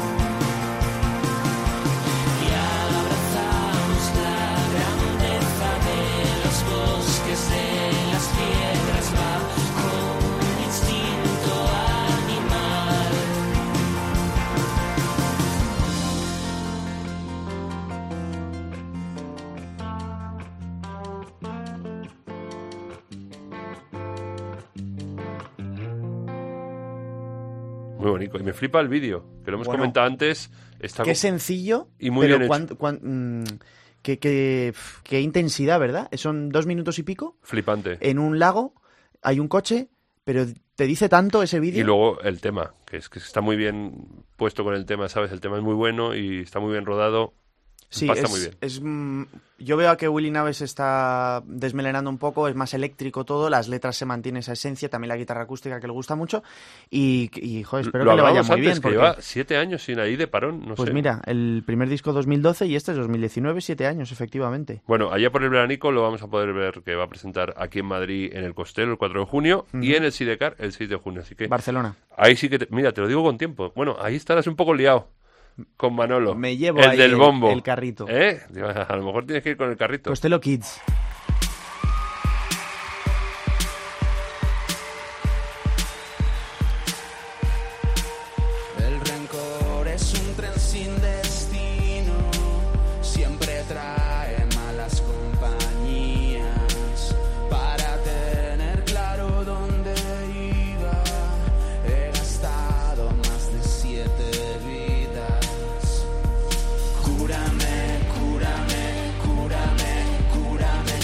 Y abrazamos la grandeza de los bosques, de las piedras, bajo un instinto animal. Muy bonito. Y me flipa el vídeo, que lo hemos Bueno, comentado antes. Está Qué co- sencillo, y muy pero bien cuán- hecho. cuán- mm, qué, qué- qué intensidad, ¿verdad? Son dos minutos y pico. Flipante. En un lago hay un coche, pero te dice tanto ese vídeo. Y luego el tema, que es que está muy bien puesto con el tema, ¿sabes? El tema es muy bueno y está muy bien rodado. Sí, Pasa es, muy bien. es, mm, yo veo que Willy Naves está desmelenando un poco, es más eléctrico todo, las letras se mantiene esa esencia, también la guitarra acústica que le gusta mucho y, y joder, espero Lo que le vaya hablábamos muy antes, bien. que Porque, lleva siete años sin ahí de parón, no pues sé. mira, el primer disco dos mil doce y este es dos mil diecinueve, siete años, efectivamente. Bueno, allá por el veranico lo vamos a poder ver que va a presentar aquí en Madrid en el Costello el cuatro de junio Ujú. y en el Sidecar el seis de junio. Así que Barcelona. ahí sí que, te- mira, te lo digo con tiempo. Bueno, ahí estarás un poco liado con Manolo. Me llevo el ahí del el- bombo. el carrito. ¿Eh? A lo mejor tienes que ir con el carrito. Costello Kids. El rencor es un tren sin destino, siempre trae malas compañías. Para tener claro dónde iba, he gastado más de siete vidas. Cúrame, cúrame, cúrame, cúrame,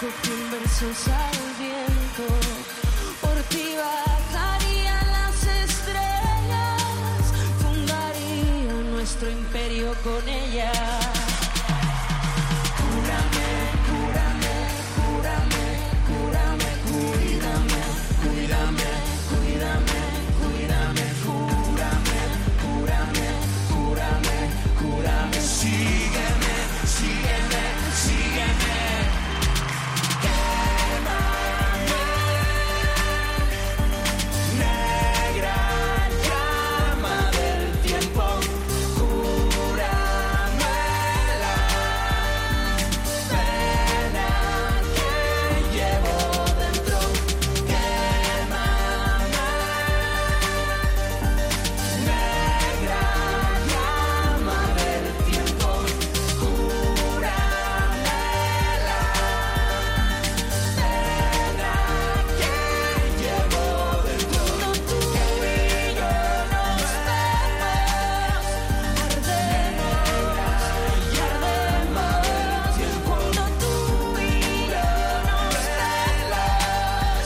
cien versos al viento. Por ti bajarían las estrellas, fundaría nuestro imperio con ellas. Cúrame, cúrame, cúrame, cúrame, cuídame, cuídame, cuídame, cuídame, cúrame, cúrame, cúrame, cúrame, sígueme, sígueme, sígueme. Quémame, negra llama del tiempo, cúrame la pena que llevo dentro. Quémame, negra llama del tiempo, cúrame la pena que llevo dentro. Cuando tú y yo nos vemos, ardemos y ardemos. Cuando tú y yo nos vemos,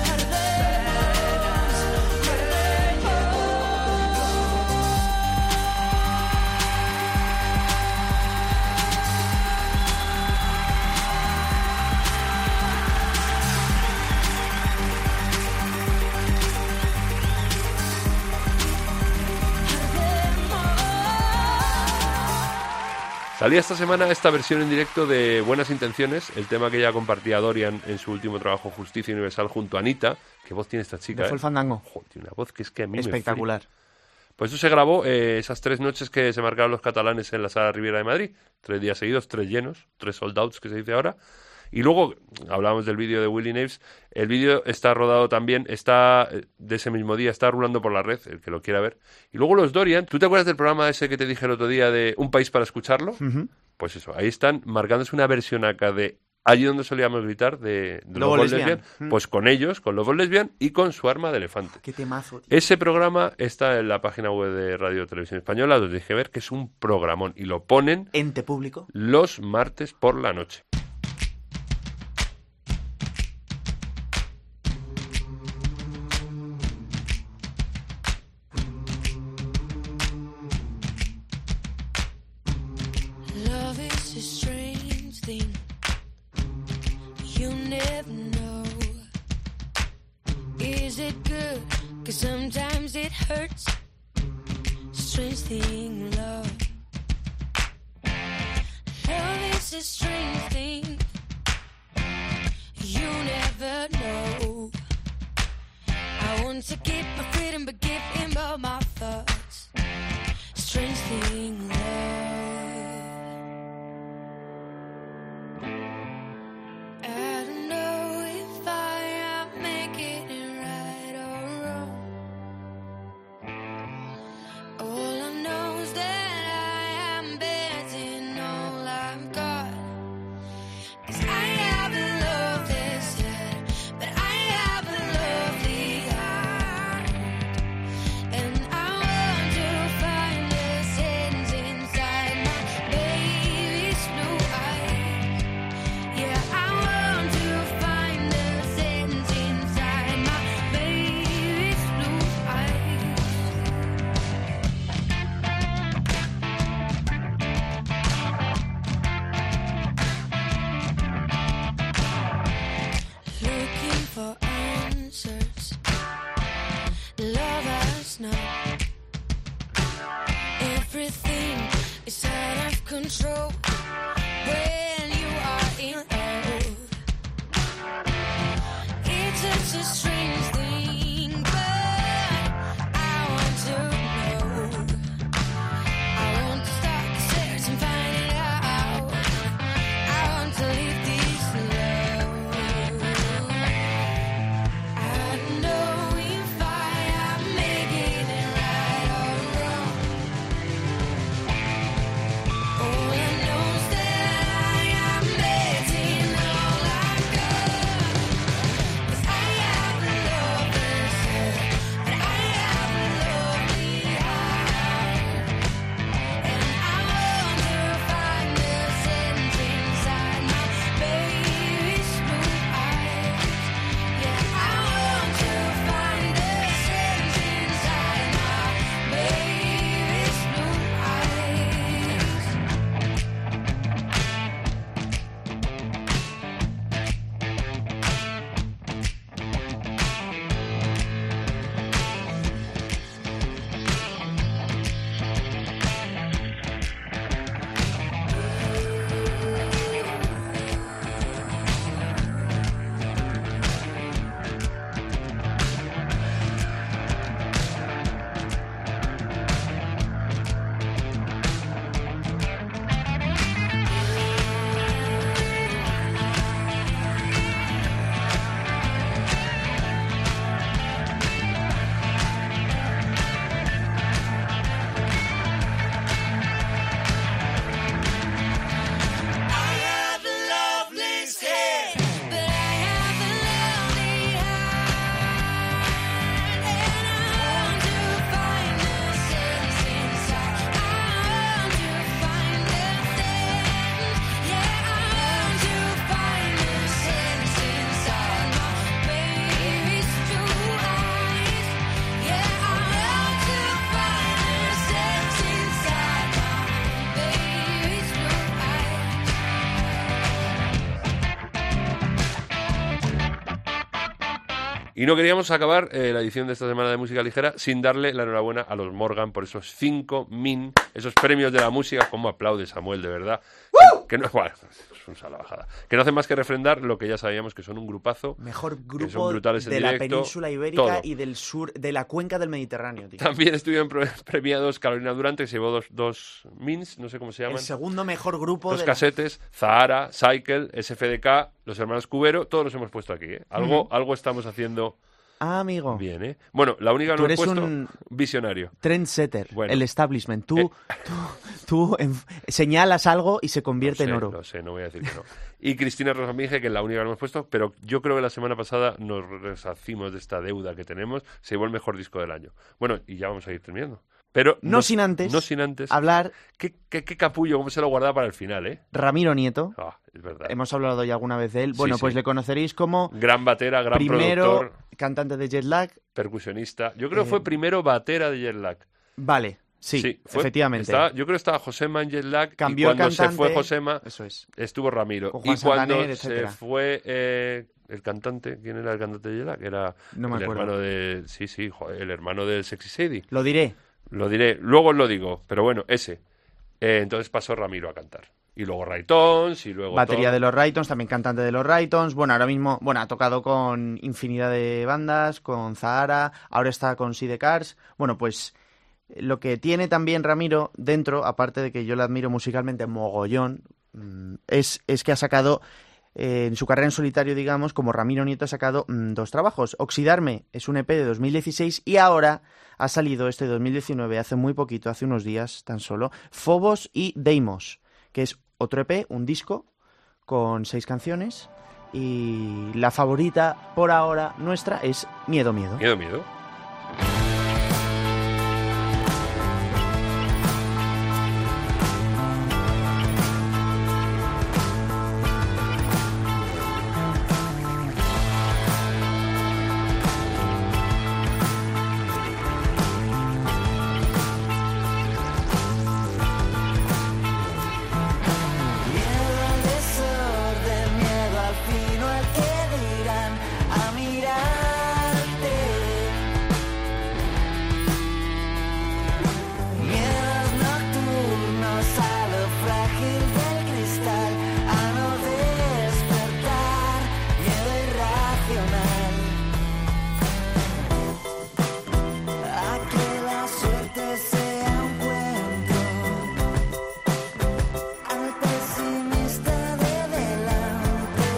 Salía esta semana esta versión en directo de Buenas Intenciones, el tema que ya compartía Dorian en su último trabajo Justicia Universal junto a Anita. ¿Qué voz tiene esta chica? ¿No eh? fue el fandango? Joder, tiene una voz que es que a mí me Espectacular. flipa. Pues eso se grabó eh, esas tres noches que se marcaron los catalanes en la Sala Riviera de Madrid. Tres días seguidos, tres llenos, tres sold outs que se dice ahora. Y luego, hablábamos del vídeo de Willie Naves, el vídeo está rodado también, está eh, de ese mismo día, está rulando por la red, el que lo quiera ver. Y luego los Dorian, ¿tú te acuerdas del programa ese que te dije el otro día de Un País para Escucharlo? Ujú. Pues eso, ahí están marcándose una versión acá de Allí donde solíamos gritar de, de Lobo Lobos Lesbian. Lesbian, Mm. pues con ellos, con Lobos Lesbian y con su arma de elefante. Qué temazo, tío. Ese programa está en la página web de Radio Televisión Española, donde dije ver que es un programón y lo ponen Ente público. los martes por la noche. love is a strange thing. You never know. Is it good? 'Cause sometimes it hurts. Strange thing, love. Love is a strange thing. You never know. I want to keep my freedom, but give him all my thoughts. Strange thing, love. I don't know if I am making it right or wrong. All I know is that I am betting all I've got. 'Cause I haven't loved this yet, but I have a lovely heart. And I want to find a sense inside my baby's blue eyes. Yeah, I want to find a sense inside my baby's blue eyes. Looking for answers. Love has not. Everything is out of control when you are in love. It's such a strange thing, but I want to know. I want to start the search and find it out. I want to live this love. I don't know if I am making it right or wrong. All I know is that I am betting all I've got. 'Cause I have Y no queríamos acabar eh, la edición de esta semana de Música Ligera sin darle la enhorabuena a los Morgan por esos cinco min, esos premios de la música. ¿Cómo aplaude Samuel, de verdad? Que, que no, bueno, es una salvajada. Que no hacen más que refrendar lo que ya sabíamos, que son un grupazo. Mejor que son grupo brutales en de la directo, península ibérica todo. y del sur, de la cuenca del Mediterráneo, tío. También estuvieron pre- premiados Carolina Durante, que se llevó dos, dos mins, no sé cómo se llaman. El segundo mejor grupo Dos de la- casetes, Zahara, Cycle, S F D K, los hermanos Cubero, todos los hemos puesto aquí, ¿eh? Algo, Ujú. algo estamos haciendo Ah, amigo. bien, ¿eh? Bueno, la única que Tú no hemos eres puesto, un visionario. trendsetter, Bueno. el establishment. Tú, Eh. tú, tú en- señalas algo y se convierte Lo sé, en oro. Lo sé, no voy a decir que no. Y Cristina Rosamige, que es la única que no hemos puesto, pero yo creo que la semana pasada nos reshacimos de esta deuda que tenemos, se llevó el mejor disco del año. Bueno, y ya vamos a ir terminando. Pero No sin antes No sin antes. hablar ¿Qué, qué, qué capullo, cómo se lo guardaba para el final, ¿eh? Ramiro Nieto. Ah, es verdad. Hemos hablado ya alguna vez de él. Sí, Bueno, sí. pues le conoceréis como Gran batera, gran primero productor, cantante de Jetlag. percusionista. Yo creo que Eh, fue primero batera de Jetlag. Vale, sí, fue- efectivamente. estaba- yo creo que estaba Josema en Jetlag Cambió y cuando cantante, se fue Josema eso es. estuvo Ramiro. Con Juan Y cuando Santaner, se etcétera. fue eh, el cantante, ¿quién era el cantante de Jetlag? Era No me el acuerdo. hermano de... Sí, sí, joder, el hermano del Sexy Sadie. Lo diré. Lo diré, luego os lo digo, pero bueno, ese. Eh, entonces pasó Ramiro a cantar. Y luego Raytons, y luego Batería todo. de los Raytons, también cantante de los Raytons. Bueno, ahora mismo, bueno, ha tocado con infinidad de bandas, con Zahara, ahora está con Sidecars. Bueno, pues lo que tiene también Ramiro dentro, aparte de que yo le admiro musicalmente mogollón, mm, es, es que ha sacado, eh, en su carrera en solitario, digamos, como Ramiro Nieto ha sacado mm, dos trabajos. Oxidarme es un E P de dos mil dieciséis y ahora ha salido este dos mil diecinueve, hace muy poquito, hace unos días tan solo, Phobos y Deimos, que es otro E P, un disco con seis canciones, y la favorita por ahora nuestra es Miedo, Miedo. Miedo, miedo. Miedo al desorden, miedo al fin o al que dirán, a mirarte. Miedos nocturnos a lo frágil del cristal, a no despertar, miedo irracional. A que la suerte sea un cuento. Al pesimista de delante,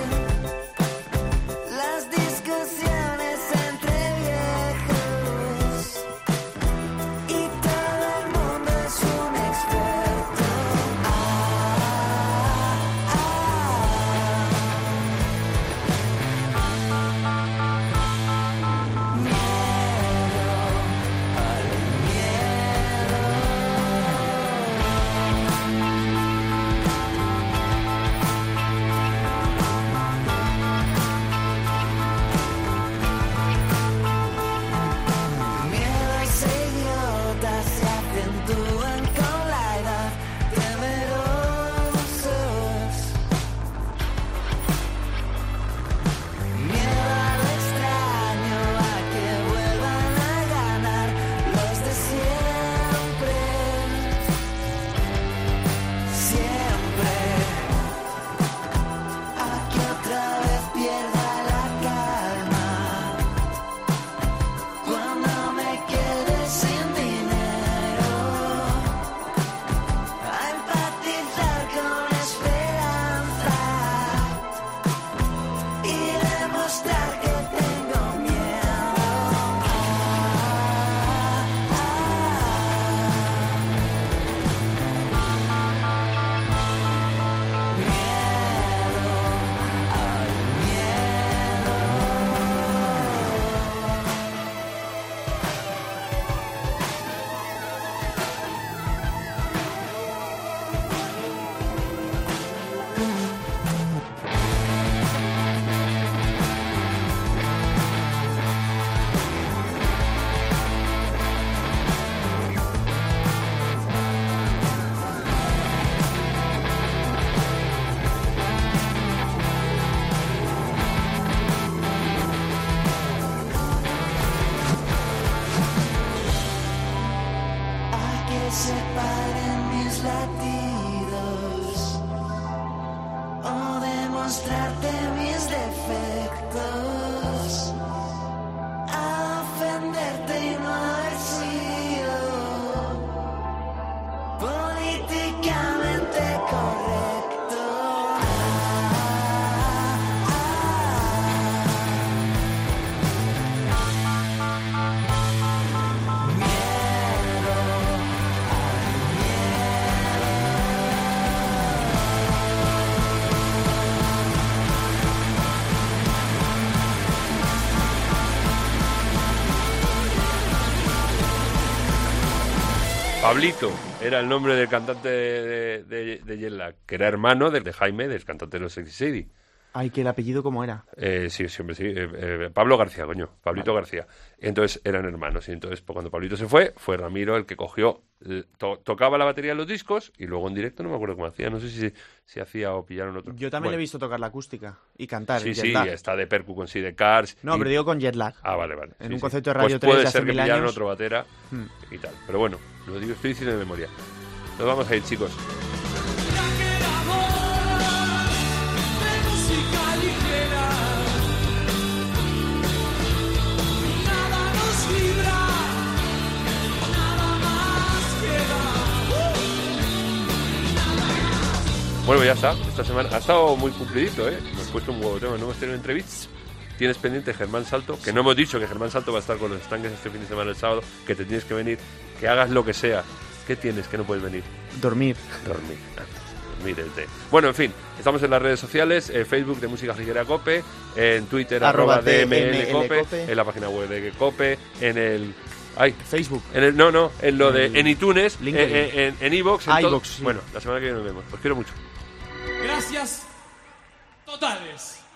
las discusiones entre viejos y todo el mundo es un experto. Ah, ah. Pablito era el nombre del cantante de, de, de Jet Lag, que era hermano de, de Jaime, del cantante de los Sexy Sadie. Ay, que el apellido cómo era. Eh, sí, siempre sí. Eh, eh, Pablo García, coño. Pablito vale. García. Entonces eran hermanos. Y entonces pues, cuando Pablito se fue, fue Ramiro el que cogió, to tocaba la batería en los discos y luego en directo no me acuerdo cómo hacía. No sé si, si hacía o pillaron otro. Yo también bueno. he visto tocar la acústica y cantar. Sí, en sí, Jet Lag. está de percu con sí de Cars. No, y... pero digo con Jet Lag. Ah, vale, vale. En sí, un sí. concepto de Radio pues tres puede de hace ser que mil pillaron años. otro batera hmm. y tal. Pero bueno, lo digo, estoy diciendo de memoria. Nos vamos a ir, chicos. Bueno, ya está. Esta semana ha estado muy cumplidito, ¿eh? Hemos puesto un huevo de tema. No hemos tenido entrevistas. Tienes pendiente Germán Salto, que no hemos dicho que Germán Salto va a estar con los estanques este fin de semana el sábado, que te tienes que venir, que hagas lo que sea. ¿Qué tienes que no puedes venir? Dormir. Dormir. Dormir el té. Bueno, en fin, estamos en las redes sociales, eh, Facebook de Música Ligera Cope, en Twitter arroba, arroba D M L Cope, Cope, en la página web de Cope, en el... Ay, Facebook. En el, no, no, en lo de en iTunes, LinkedIn. en en iVoox, en, en iVoox, todo. sí. Bueno, la semana que viene nos vemos. Os quiero mucho. Gracias totales.